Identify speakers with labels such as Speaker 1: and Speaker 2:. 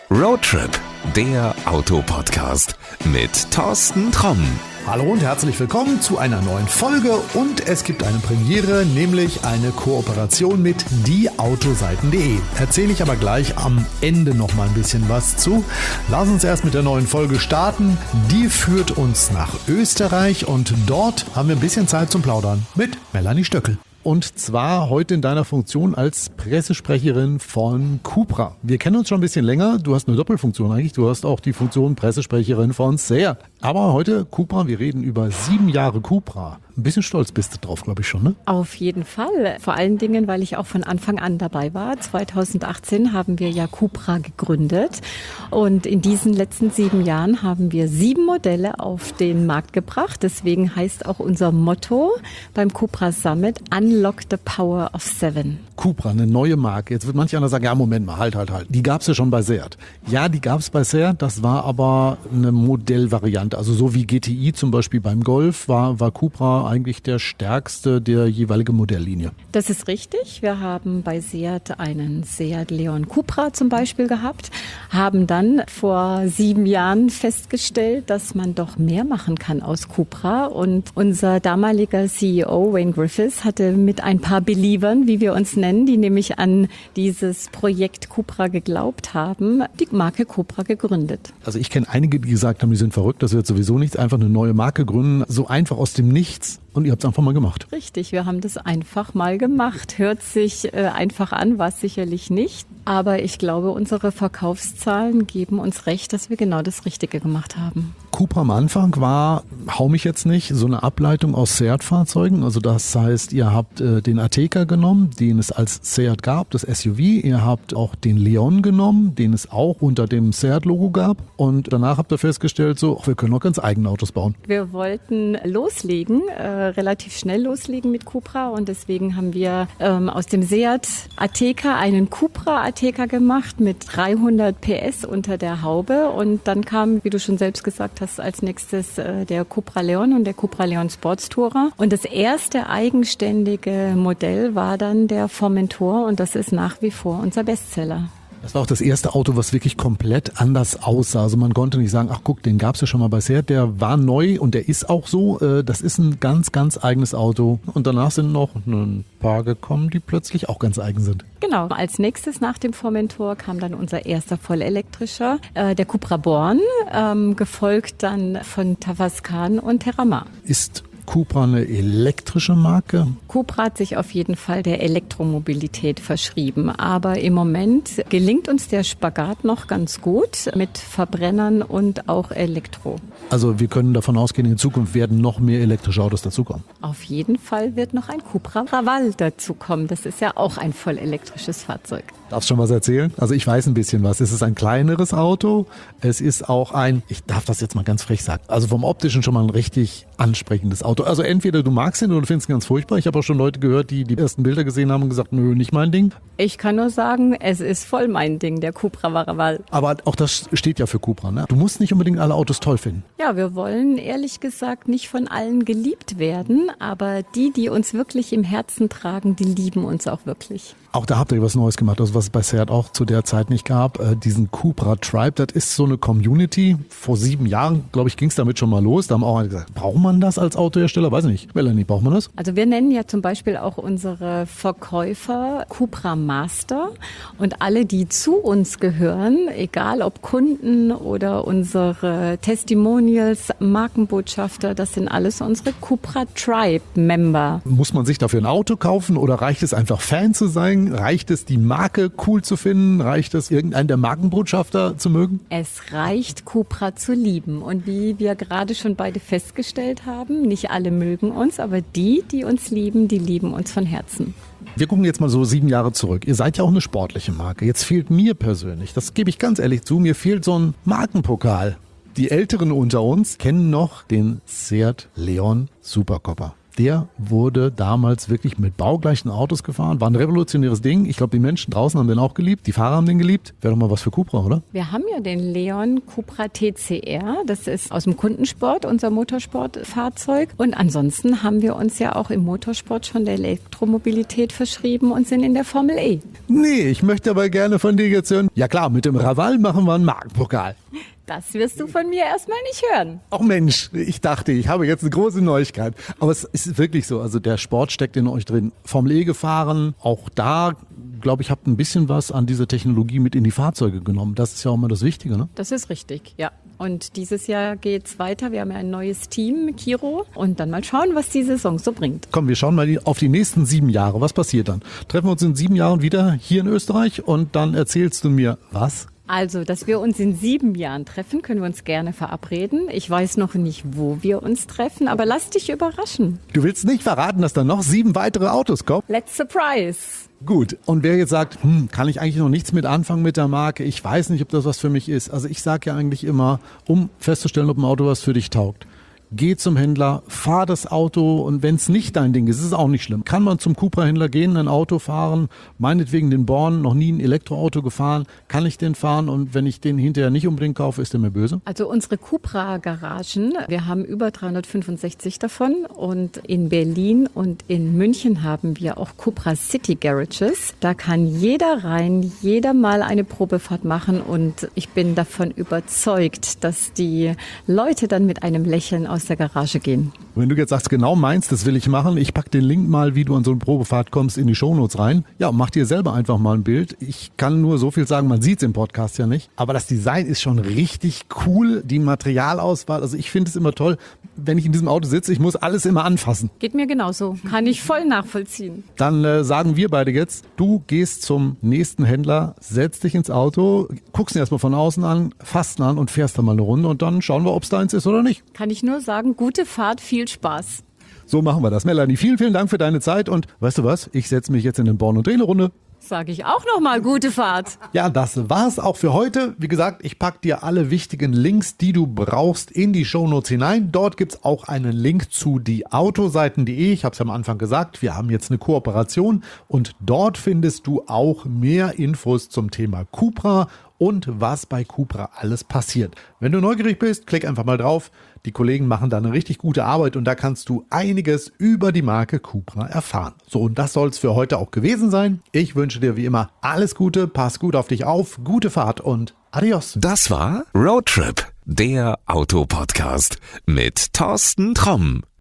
Speaker 1: Roadtrip, der Autopodcast mit Thorsten Tromm.
Speaker 2: Hallo und herzlich willkommen zu einer neuen Folge und es gibt eine Premiere, nämlich eine Kooperation mit dieautoseiten.de. Erzähle ich aber gleich am Ende noch mal ein bisschen was zu. Lass uns erst mit der neuen Folge starten. Die führt uns nach Österreich und dort haben wir ein bisschen Zeit zum Plaudern mit Melanie Stöckel. Und zwar heute in deiner Funktion als Pressesprecherin von Cupra. Wir kennen uns schon ein bisschen länger. Du hast eine Doppelfunktion eigentlich. Du hast auch die Funktion Pressesprecherin von Seat. Aber heute Cupra, wir reden über 7 Jahre Cupra. Ein bisschen stolz bist du drauf, glaube ich schon, ne?
Speaker 3: Auf jeden Fall. Vor allen Dingen, weil ich auch von Anfang an dabei war. 2018 haben wir ja Cupra gegründet. Und in diesen letzten 7 Jahren haben wir 7 Modelle auf den Markt gebracht. Deswegen heißt auch unser Motto beim Cupra Summit Unlock the Power of 7.
Speaker 2: Cupra, eine neue Marke. Jetzt wird manch einer sagen, ja Moment mal, halt. Die gab es ja schon bei Seat. Ja, die gab es bei Seat, das war aber eine Modellvariante. Also so wie GTI zum Beispiel beim Golf war Cupra eigentlich der stärkste der jeweiligen Modelllinie.
Speaker 3: Das ist richtig. Wir haben bei Seat einen Seat Leon Cupra zum Beispiel gehabt, haben dann vor 7 Jahren festgestellt, dass man doch mehr machen kann aus Cupra. Und unser damaliger CEO Wayne Griffiths hatte mit ein paar Believern, wie wir uns nennen, die nämlich an dieses Projekt Cupra geglaubt haben, die Marke Cupra gegründet.
Speaker 2: Also ich kenne einige, die gesagt haben, die sind verrückt, das wird sowieso nichts, einfach eine neue Marke gründen, so einfach aus dem Nichts. Und ihr habt es einfach mal gemacht.
Speaker 3: Richtig, wir haben das einfach mal gemacht. Hört sich einfach an, war es sicherlich nicht. Aber ich glaube, unsere Verkaufszahlen geben uns recht, dass wir genau das Richtige gemacht haben.
Speaker 2: Cupra am Anfang war, hau mich jetzt nicht, so eine Ableitung aus Seat-Fahrzeugen. Also das heißt, ihr habt den Ateca genommen, den es als Seat gab, das SUV. Ihr habt auch den Leon genommen, den es auch unter dem Seat-Logo gab. Und danach habt ihr festgestellt, so, wir können auch ganz eigene Autos bauen.
Speaker 3: Wir wollten loslegen, relativ schnell loslegen mit Cupra. Und deswegen haben wir aus dem Seat Ateca einen Cupra Ateca gemacht mit 300 PS unter der Haube. Und dann kam, wie du schon selbst gesagt hast, als nächstes der Cupra Leon und der Cupra Leon Sports Tourer. Und das erste eigenständige Modell war dann der Formentor und das ist nach wie vor unser Bestseller.
Speaker 2: Das war auch das erste Auto, was wirklich komplett anders aussah. Also man konnte nicht sagen, ach guck, den gab es ja schon mal bei Seat, der war neu und der ist auch so. Das ist ein ganz, ganz eigenes Auto. Und danach sind noch ein paar gekommen, die plötzlich auch ganz eigen sind.
Speaker 3: Genau, als nächstes nach dem Formentor kam dann unser erster vollelektrischer, der Cupra Born, gefolgt dann von Tavascan und Terramar.
Speaker 2: Ist Cupra eine elektrische Marke?
Speaker 3: Cupra hat sich auf jeden Fall der Elektromobilität verschrieben. Aber im Moment gelingt uns der Spagat noch ganz gut mit Verbrennern und auch Elektro.
Speaker 2: Also wir können davon ausgehen, in Zukunft werden noch mehr elektrische Autos dazukommen.
Speaker 3: Auf jeden Fall wird noch ein Cupra Raval dazukommen. Das ist ja auch ein voll elektrisches Fahrzeug.
Speaker 2: Darfst du schon was erzählen? Also ich weiß ein bisschen was. Es ist ein kleineres Auto. Es ist auch ich darf das jetzt mal ganz frech sagen, also vom Optischen schon mal ein richtig ansprechendes Auto. Also entweder du magst ihn oder du findest ihn ganz furchtbar. Ich habe auch schon Leute gehört, die die ersten Bilder gesehen haben und gesagt, nö, nicht mein Ding.
Speaker 3: Ich kann nur sagen, es ist voll mein Ding, der Cupra Raval.
Speaker 2: Aber auch das steht ja für Cupra, ne? Du musst nicht unbedingt alle Autos toll finden.
Speaker 3: Ja, wir wollen ehrlich gesagt nicht von allen geliebt werden, aber die uns wirklich im Herzen tragen, die lieben uns auch wirklich.
Speaker 2: Auch da habt ihr was Neues gemacht, also was es bei Seat auch zu der Zeit nicht gab. Diesen Cupra Tribe, das ist so eine Community. Vor 7 Jahren, glaube ich, ging es damit schon mal los. Da haben auch alle gesagt, braucht man das als Autohersteller? Weiß ich nicht. Melanie, braucht man das?
Speaker 3: Also wir nennen ja zum Beispiel auch unsere Verkäufer Cupra Master. Und alle, die zu uns gehören, egal ob Kunden oder unsere Testimonials, Markenbotschafter, das sind alles unsere Cupra Tribe Member.
Speaker 2: Muss man sich dafür ein Auto kaufen oder reicht es einfach Fan zu sein? Reicht es, die Marke cool zu finden? Reicht es, irgendeinen der Markenbotschafter zu mögen?
Speaker 3: Es reicht, Cupra zu lieben. Und wie wir gerade schon beide festgestellt haben, nicht alle mögen uns, aber die uns lieben, die lieben uns von Herzen.
Speaker 2: Wir gucken jetzt mal so 7 Jahre zurück. Ihr seid ja auch eine sportliche Marke. Jetzt fehlt mir persönlich, das gebe ich ganz ehrlich zu, mir fehlt so ein Markenpokal. Die Älteren unter uns kennen noch den Seat Leon Supercopper. der wurde damals wirklich mit baugleichen Autos gefahren. War ein revolutionäres Ding. Ich glaube, die Menschen draußen haben den auch geliebt. Die Fahrer haben den geliebt. Wäre doch mal was für Cupra, oder?
Speaker 3: Wir haben ja den Leon Cupra TCR. Das ist aus dem Kundensport, unser Motorsportfahrzeug. Und ansonsten haben wir uns ja auch im Motorsport schon der Elektromobilität verschrieben und sind in der Formel E.
Speaker 2: Nee, ich möchte aber gerne von dir jetzt hören. Ja klar, mit dem Raval machen wir einen Markenpokal.
Speaker 3: Das wirst du von mir erstmal nicht hören.
Speaker 2: Ach Mensch, ich dachte, ich habe jetzt eine große Neuigkeit. Aber es ist wirklich so, also der Sport steckt in euch drin. Formel E gefahren, auch da, glaube ich, habt ein bisschen was an dieser Technologie mit in die Fahrzeuge genommen. Das ist ja auch mal das Wichtige, ne?
Speaker 3: Das ist richtig, ja. Und dieses Jahr geht's weiter. Wir haben ja ein neues Team, Kiro. Und dann mal schauen, was die Saison so bringt.
Speaker 2: Komm, wir schauen mal auf die nächsten 7 Jahre. Was passiert dann? Treffen wir uns in 7 Jahren wieder hier in Österreich und dann erzählst du mir, was?
Speaker 3: Also, dass wir uns in 7 Jahren treffen, können wir uns gerne verabreden. Ich weiß noch nicht, wo wir uns treffen, aber lass dich überraschen.
Speaker 2: Du willst nicht verraten, dass da noch 7 weitere Autos kommen?
Speaker 3: Let's surprise.
Speaker 2: Gut, und wer jetzt sagt, kann ich eigentlich noch nichts mit anfangen mit der Marke, ich weiß nicht, ob das was für mich ist. Also ich sage ja eigentlich immer, um festzustellen, ob ein Auto was für dich taugt, geh zum Händler, fahr das Auto und wenn es nicht dein Ding ist, ist es auch nicht schlimm. Kann man zum Cupra-Händler gehen, ein Auto fahren, meinetwegen den Born, noch nie ein Elektroauto gefahren, kann ich den fahren und wenn ich den hinterher nicht unbedingt kaufe, ist der mir böse?
Speaker 3: Also unsere Cupra-Garagen, wir haben über 365 davon und in Berlin und in München haben wir auch Cupra City Garages. Da kann jeder rein, jeder mal eine Probefahrt machen und ich bin davon überzeugt, dass die Leute dann mit einem Lächeln aus der Garage gehen.
Speaker 2: Wenn du jetzt sagst, genau meinst, das will ich machen, ich packe den Link mal, wie du an so eine Probefahrt kommst, in die Shownotes rein. Ja, mach dir selber einfach mal ein Bild. Ich kann nur so viel sagen, man sieht es im Podcast ja nicht. Aber das Design ist schon richtig cool, die Materialauswahl. Also ich finde es immer toll, wenn ich in diesem Auto sitze, ich muss alles immer anfassen.
Speaker 3: Geht mir genauso. Kann ich voll nachvollziehen.
Speaker 2: Dann sagen wir beide jetzt, du gehst zum nächsten Händler, setzt dich ins Auto, guckst ihn erstmal von außen an, fasst ihn an und fährst dann mal eine Runde und dann schauen wir, ob es deins ist oder nicht.
Speaker 3: Kann ich nur sagen, gute Fahrt, viel Spaß.
Speaker 2: So machen wir das. Melanie, vielen, vielen Dank für deine Zeit und weißt du was, ich setze mich jetzt in den Born und drehe eine Runde.
Speaker 3: Sage ich auch nochmal, gute Fahrt.
Speaker 2: Ja, das war's auch für heute. Wie gesagt, ich packe dir alle wichtigen Links, die du brauchst, in die Shownotes hinein. Dort gibt's auch einen Link zu dieautoseiten.de. Ich habe es am Anfang gesagt, wir haben jetzt eine Kooperation und dort findest du auch mehr Infos zum Thema Cupra und was bei Cupra alles passiert. Wenn du neugierig bist, klick einfach mal drauf. Die Kollegen machen da eine richtig gute Arbeit und da kannst du einiges über die Marke Cupra erfahren. So, und das soll es für heute auch gewesen sein. Ich wünsche dir wie immer alles Gute, pass gut auf dich auf, gute Fahrt und adios.
Speaker 1: Das war Roadtrip, der Autopodcast mit Thorsten Tromm.